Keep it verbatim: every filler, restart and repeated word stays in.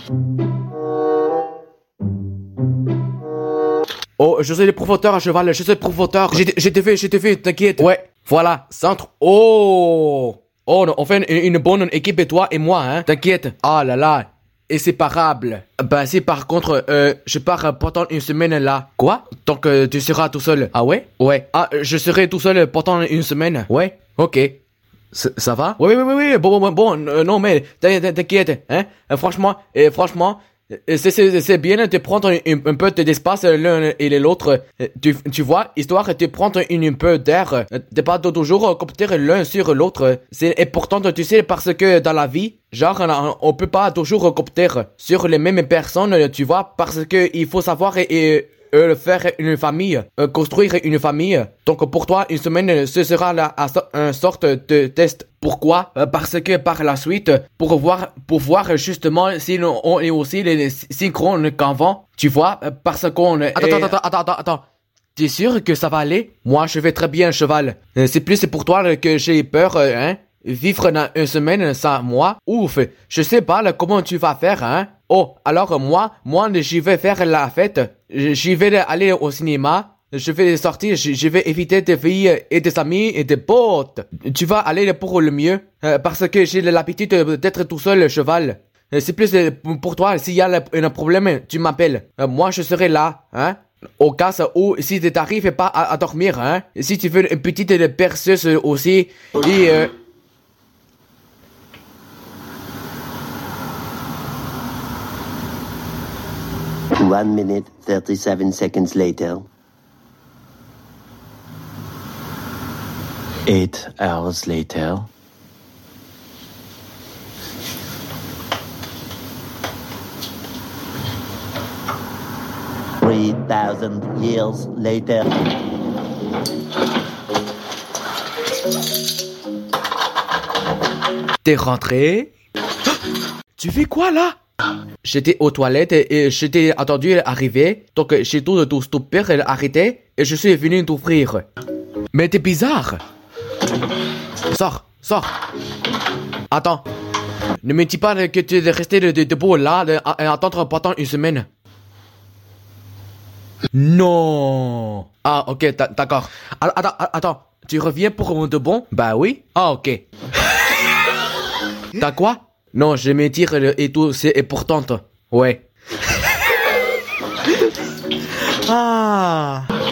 Oh, je suis le professeur à cheval, je suis le professeur. J'ai j'ai te fait, j'ai te fait, t'inquiète. Ouais, voilà, centre. Oh, oh, on fait une, une bonne équipe, et toi et moi, hein. T'inquiète. Ah là là, inséparable. Bah si par contre, euh, je pars pendant une semaine là. Quoi? Tant que tu seras tout seul. Ah ouais? Ouais. Ah, je serai tout seul pendant une semaine. Ouais. Ok. Ça, ça va? Oui, oui, oui, oui. Bon, bon, bon. Euh, non, mais t'inquiète, hein. Euh, franchement, euh, franchement. C'est, c'est, c'est bien de prendre un, un peu d'espace l'un et l'autre, tu, tu vois, histoire de prendre un, un peu d'air, de pas de toujours compter l'un sur l'autre. C'est important, tu sais, parce que dans la vie, genre, on peut pas toujours compter sur les mêmes personnes, tu vois, parce que il faut savoir et, et euh, faire une famille, euh, construire une famille. Donc pour toi, une semaine, ce sera la, une sorte de test. Pourquoi? Euh, parce que par la suite, pour voir, pour voir justement si on est aussi les synchrones qu'avant, tu vois, euh, parce qu'on... Attends, est... attends, attends, attends, attends. T'es sûr que ça va aller? Moi, je vais très bien, cheval. Euh, c'est plus pour toi que j'ai peur, euh, hein? Vivre dans une semaine sans moi? Ouf, je sais pas là, comment tu vas faire, hein? Oh, alors moi, moi, j'y vais faire la fête. J'y vais aller au cinéma. Je vais sortir, je vais éviter tes filles et tes amis et tes potes. Tu vas aller pour le mieux, euh, parce que j'ai l'habitude d'être tout seul, cheval. Euh, c'est plus euh, pour toi, s'il y a un problème, tu m'appelles. Euh, moi, je serai là, hein? Au cas où, si tu t'arrives pas à, à dormir, hein? Si tu veux une petite perceuse aussi, et... Euh, One minute, thirty-seven seconds later. Eight hours later. Three thousand years later. T'es rentré? Tu fais quoi là? J'étais aux toilettes et je t'ai attendu arriver, donc j'ai tout, tout stoppé, arrêté, et je suis venu t'ouvrir. Mais t'es bizarre. Sors, sors. Attends. Ne me dis pas que tu es resté debout là et attendre pendant une semaine. Non. Ah, ok, d'accord. Attends, attends, tu reviens pour de bon? Bah oui. Ah, ok. T'as quoi? Non, je me tire et tout, c'est important. Ouais. Ah.